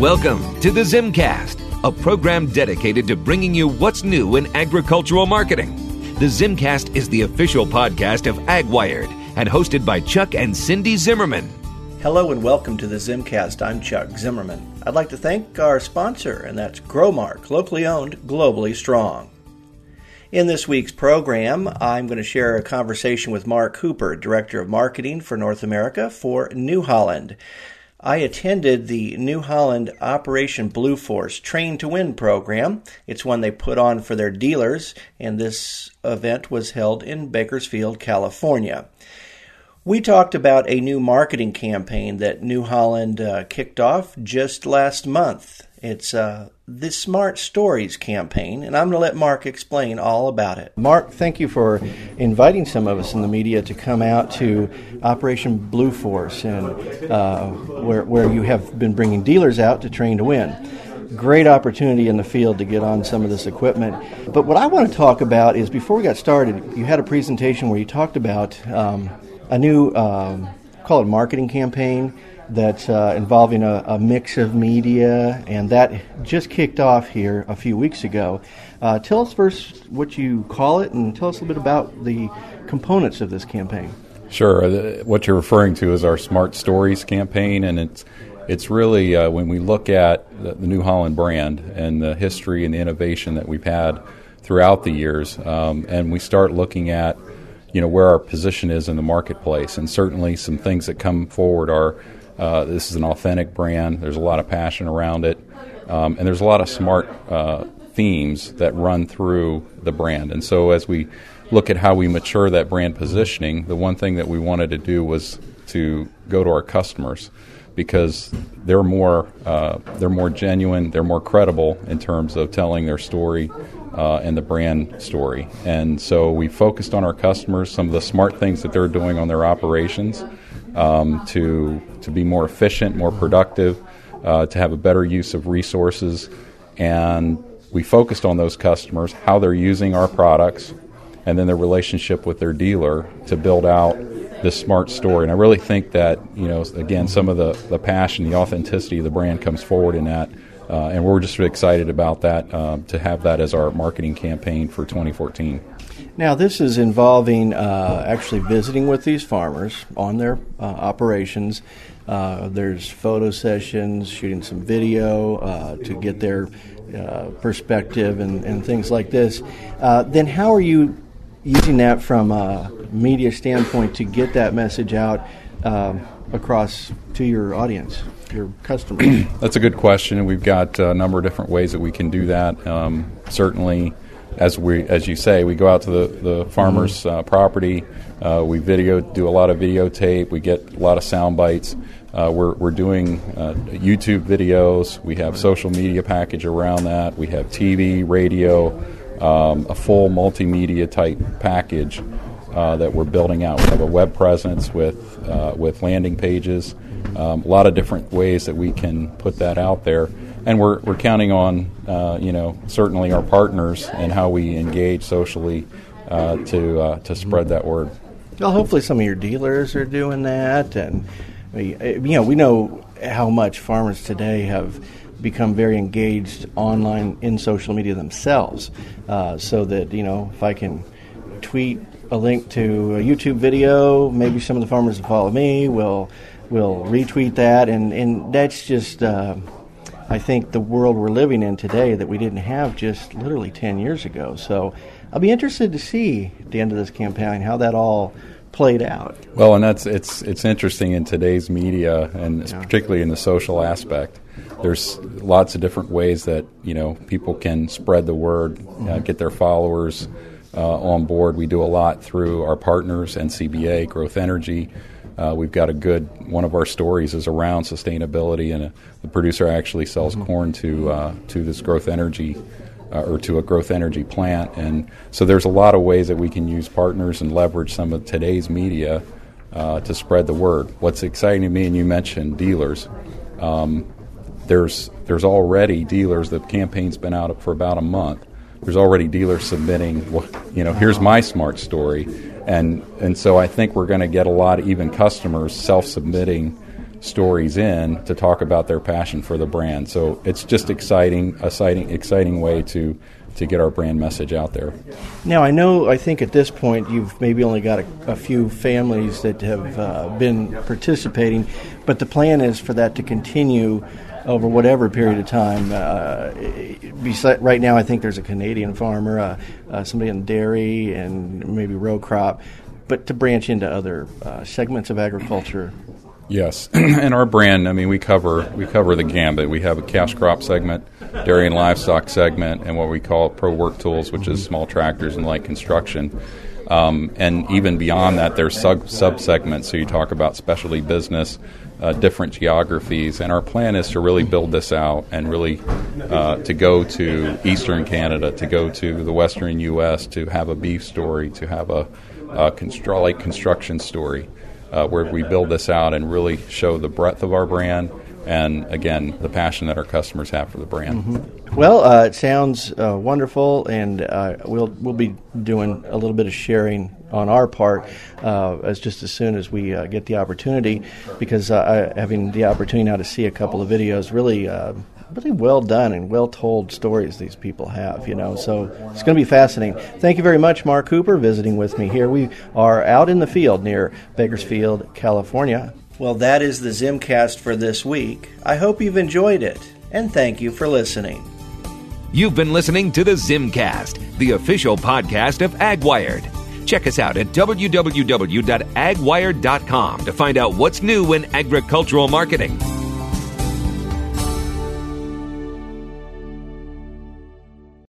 Welcome to the Zimcast, a program dedicated to bringing you what's new in agricultural marketing. The Zimcast is the official podcast of AgWired and hosted by Chuck and Cindy Zimmerman. Hello and welcome to the Zimcast. I'm Chuck Zimmerman. I'd like to thank our sponsor, and that's Growmark, locally owned, globally strong. In this week's program, I'm going to share a conversation with Mark Hooper, Director of Marketing for North America for New Holland. I attended the New Holland Operation Blue Force Train to Win program. It's one they put on for their dealers, and this event was held in Bakersfield, California. We talked about a new marketing campaign that New Holland kicked off just last month. It's the Smart Stories campaign, and I'm going to let Mark explain all about it. Mark, thank you for inviting some of us in the media to come out to Operation Blue Force, and where you have been bringing dealers out to train to win. Great opportunity in the field to get on some of this equipment. But what I want to talk about is, before we got started, you had a presentation where you talked about a new, call it marketing campaign, that's involving a mix of media, and that just kicked off here a few weeks ago. Tell us first what you call it, and tell us a little bit about the components of this campaign. Sure. What you're referring to is our Smart Stories campaign, and it's really when we look at the New Holland brand and the history and the innovation that we've had throughout the years, and we start looking at where our position is in the marketplace, and certainly some things that come forward are this is an authentic brand. There's a lot of passion around it, and there's a lot of smart themes that run through the brand. And so as we look at how we mature that brand positioning, the one thing that we wanted to do was to go to our customers, because they're more genuine, they're more credible in terms of telling their story and the brand story. And so we focused on our customers, some of the smart things that they're doing on their operations, to be more efficient, more productive, to have a better use of resources. And we focused on those customers, how they're using our products, and then their relationship with their dealer to build out this smart story. And I really think that, again, some of the passion, the authenticity of the brand comes forward in that. And we're just really excited about that, to have that as our marketing campaign for 2014. Now, this is involving actually visiting with these farmers on their operations. There's photo sessions, shooting some video to get their perspective and things like this. Then how are you using that from a media standpoint to get that message out across to your audience, your customers? That's a good question, and we've got a number of different ways that we can do that. Certainly, as you say, we go out to the farmer's property. We do a lot of videotape. We get a lot of sound bites. We're doing YouTube videos. We have social media package around that. We have TV, radio, a full multimedia type package that we're building out. We have a web presence with landing pages. A lot of different ways that we can put that out there. And we're counting on, certainly our partners and how we engage socially to spread that word. Well, hopefully some of your dealers are doing that. And, we know how much farmers today have become very engaged online in social media themselves. So that, if I can tweet a link to a YouTube video, maybe some of the farmers that follow me will retweet that. And that's just... I think the world we're living in today that we didn't have just literally 10 years ago. So I'll be interested to see at the end of this campaign how that all played out. Well, and it's interesting in today's media, and particularly in the social aspect. There's lots of different ways that people can spread the word, get their followers on board. We do a lot through our partners, NCBA, Growth Energy. We've got one of our stories is around sustainability, and the producer actually sells corn to this Growth Energy or to a Growth Energy plant. And so there's a lot of ways that we can use partners and leverage some of today's media to spread the word. What's exciting to me, and you mentioned dealers, there's already dealers. The campaign's been out for about a month. There's already dealers submitting, here's my smart story. And so I think we're going to get a lot of even customers self-submitting stories in to talk about their passion for the brand. So it's just exciting way to get our brand message out there. Now, I think at this point you've maybe only got a few families that have been participating, but the plan is for that to continue over whatever period of time. Right now, I think there's a Canadian farmer, somebody in dairy, and maybe row crop, but to branch into other segments of agriculture. Yes, and our brand, we cover the gambit. We have a cash crop segment, dairy and livestock segment, and what we call pro work tools, which is small tractors and light construction. And even beyond that, there's sub-segments. So you talk about specialty business, different geographies, and our plan is to really build this out and really to go to Eastern Canada, to go to the Western U.S., to have a beef story, to have a light construction story. Where we build this out and really show the breadth of our brand and, again, the passion that our customers have for the brand. Mm-hmm. Well, it sounds wonderful, and we'll be doing a little bit of sharing on our part as soon as we get the opportunity, because having the opportunity now to see a couple of videos, really well done and well told stories these people have, so it's going to be fascinating. Thank you very much, Mark Cooper, visiting with me here. We are out in the field near Bakersfield, California. Well, that is the Zimcast for this week. I hope you've enjoyed it, and thank you for listening. You've been listening to the Zimcast, the official podcast of AgWired. Check us out at www.agwired.com to find out what's new in agricultural marketing.